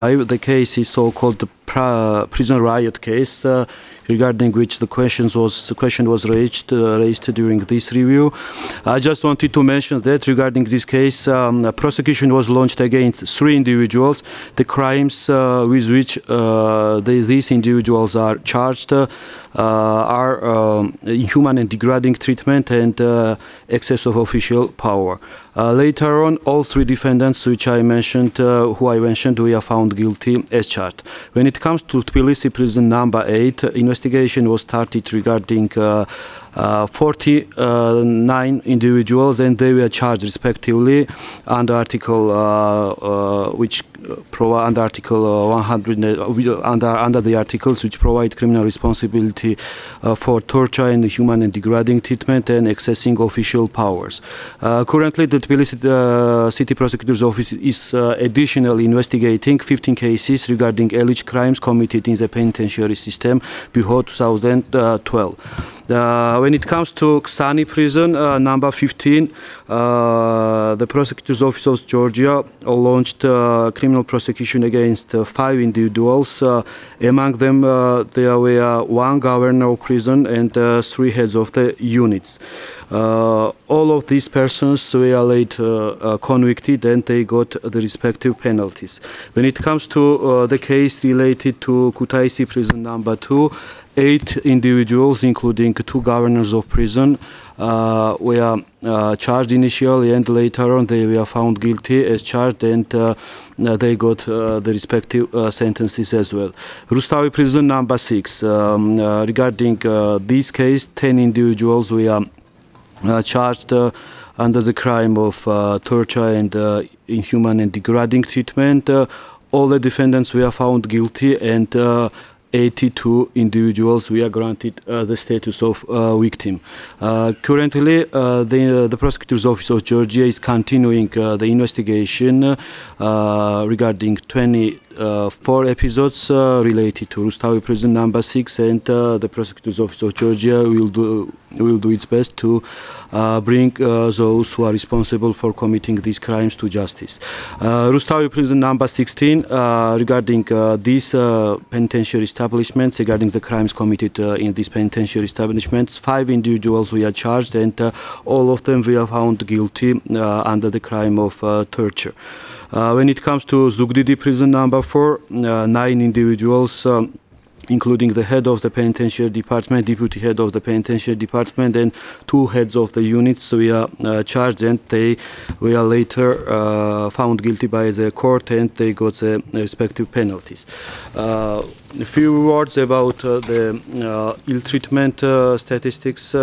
The case is so-called the prison riot case, regarding which the question was raised during this review. I just wanted to mention that regarding this case, a prosecution was launched against 3 individuals. The crimes with which these individuals are charged are inhuman and degrading treatment and excess of official power. Later on, all 3 defendants who I mentioned, we are found guilty as charged. When it comes to Tbilisi prison number 8, investigation was started regarding 49 individuals, and they were charged respectively under Article under Article 100 under the articles which provide criminal responsibility for torture and human and degrading treatment and accessing official powers. Currently, the Tbilisi City Prosecutor's Office is additionally investigating 15 cases regarding alleged crimes committed in the penitentiary system before 2012. When it comes to Ksani prison, number 15, the Prosecutor's Office of Georgia launched criminal prosecution against 5 individuals. Among them, there were 1 governor of prison and 3 heads of the units. All of these persons were later convicted, and they got the respective penalties. When it comes to the case related to Kutaisi prison number 2, 8 individuals, including 2 governors of prison, were charged initially, and later on they were found guilty as charged, and they got the respective sentences as well. Rustavi prison number 6, regarding this case, 10 individuals were charged under the crime of torture and inhuman and degrading treatment. All the defendants were found guilty, and 82 individuals were granted the status of victim. Currently, the Prosecutor's Office of Georgia is continuing the investigation regarding 24 episodes related to Rustavi prison number 6, and the Prosecutor's Office of Georgia will do its best to bring those who are responsible for committing these crimes to justice. Rustavi prison number 16, regarding these penitentiary establishments, regarding the crimes committed in these penitentiary establishments, 5 individuals were charged, and all of them were found guilty under the crime of torture. When it comes to Zugdidi prison number 4, 9 individuals, including the head of the penitentiary department, deputy head of the penitentiary department, and 2 heads of the units, were charged, and they were later found guilty by the court, and they got the respective penalties. A few words about the ill treatment statistics.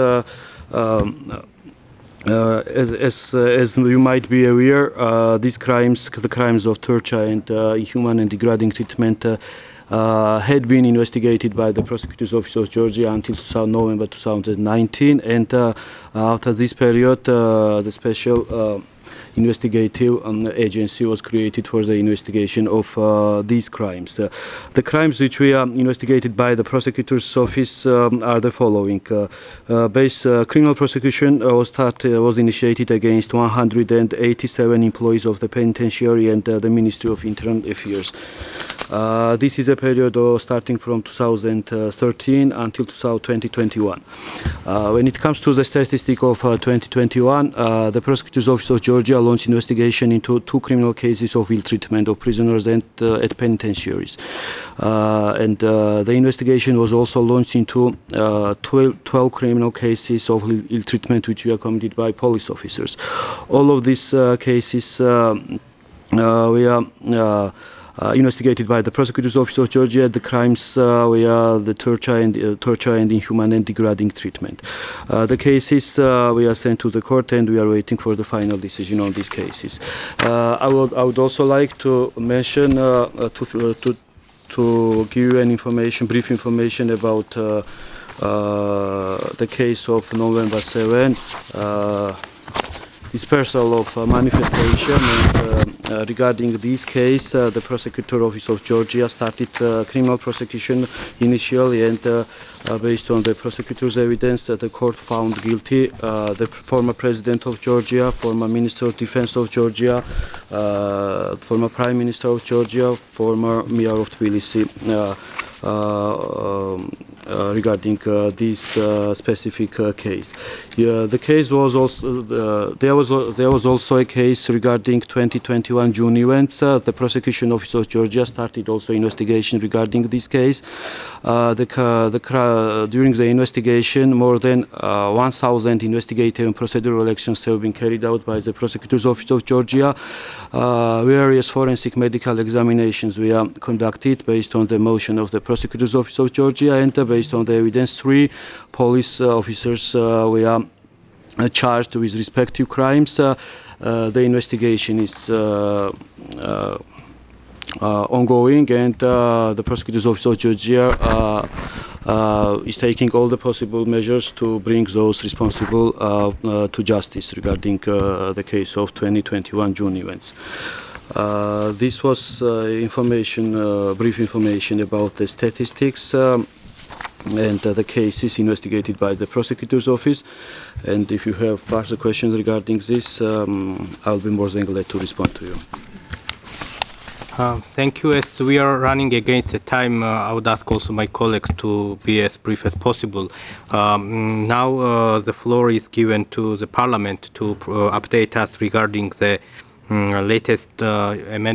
As you might be aware, these crimes, the crimes of torture and inhuman and degrading treatment, had been investigated by the Prosecutor's Office of Georgia until November 2019, and after this period, the special investigative agency was created for the investigation of these crimes. The crimes which we are investigated by the Prosecutor's Office are the following. Criminal prosecution was initiated against 187 employees of the penitentiary and the Ministry of Internal Affairs. This is a period starting from 2013 until 2021. When it comes to the statistic of 2021, the Prosecutor's Office of Georgia launched investigation into 2 criminal cases of ill treatment of prisoners and at penitentiaries. The investigation was also launched into 12 criminal cases of ill treatment which were committed by police officers. All of these cases were investigated by the Prosecutor's Office of Georgia. The crimes were the torture and inhuman and degrading treatment. The cases were sent to the court, and we are waiting for the final decision on these cases. I would also like to mention to give you brief information about the case of November 7. dispersal of manifestation. And regarding this case, the prosecutor office of Georgia started criminal prosecution initially, and based on the prosecutor's evidence, the court found guilty the former president of Georgia, former minister of defense of Georgia, former prime minister of Georgia, former mayor of Tbilisi. Regarding this specific case. The case was also there was also a case regarding 2021 June events. The prosecution office of Georgia started also investigation regarding this case. During the investigation, more than 1,000 investigative and procedural actions have been carried out by the prosecutor's office of Georgia. Various forensic medical examinations were conducted based on the motion of the prosecutor's office of Georgia, and based on the evidence, 3 police officers were charged with respective crimes. The investigation is ongoing, and the prosecutor's office of Georgia is taking all the possible measures to bring those responsible to justice regarding the case of 2021 June events. This was brief information about the statistics, and the case is investigated by the prosecutor's office. And if you have further questions regarding this, I'll be more than glad to respond to you. Thank you. As we are running against the time, I would ask also my colleagues to be as brief as possible. Now the floor is given to the Parliament to update us regarding the latest amendment